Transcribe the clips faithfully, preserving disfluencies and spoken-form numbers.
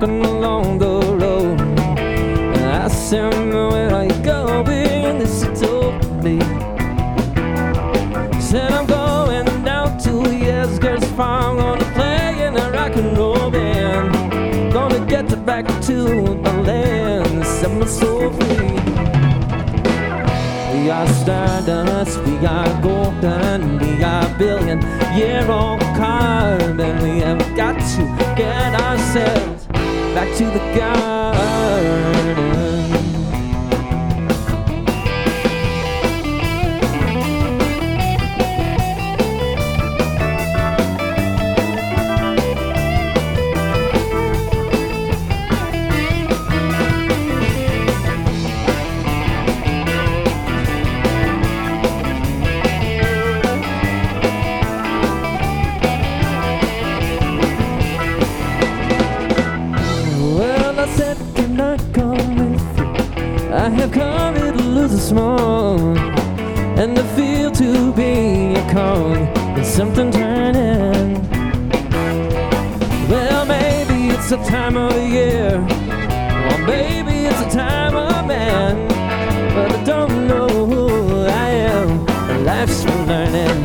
walking along the road, and I asked him, where are you going? And this he told me. He said, I'm going down to Yesger's farm, gonna play in a rock and roll band, gonna get back to the land, set my soul free. We are stardust, we are golden, we are billion year old carbon. We have got to get ourselves back to the garden. I have come here to lose a small, and to feel to be a cog in something turning. Well, maybe it's the time of the year, or maybe it's the time of man, but I don't know who I am, and life's for learning.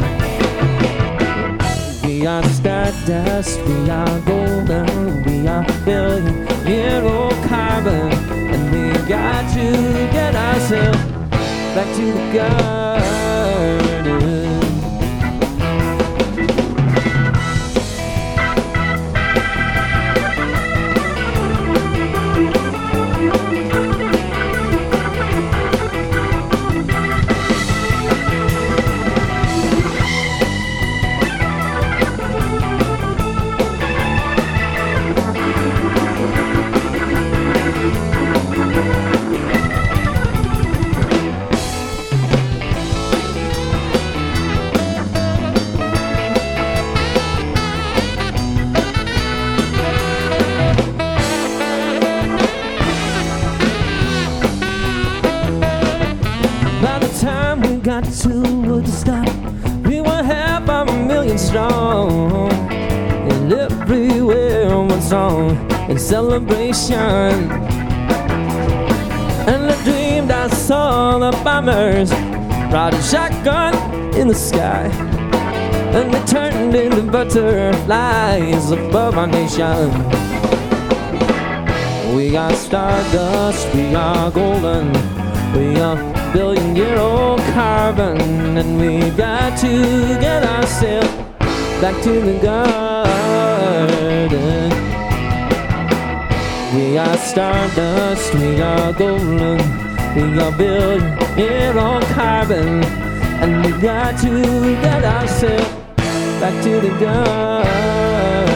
We are stardust, we are golden, we are billion year old carbon, and we got to get ourselves back to the garden. By the time we got to Woodstock, we were half a million strong, and everywhere one song in celebration. And I dreamed I saw the bombers ride a shotgun in the sky, and they turned into butterflies above our nation. We are stardust, we are golden, we are billion year old carbon, and we got to get ourselves back to the garden. We are stardust, we are golden, we are billion year old carbon, and we got to get ourselves back to the garden.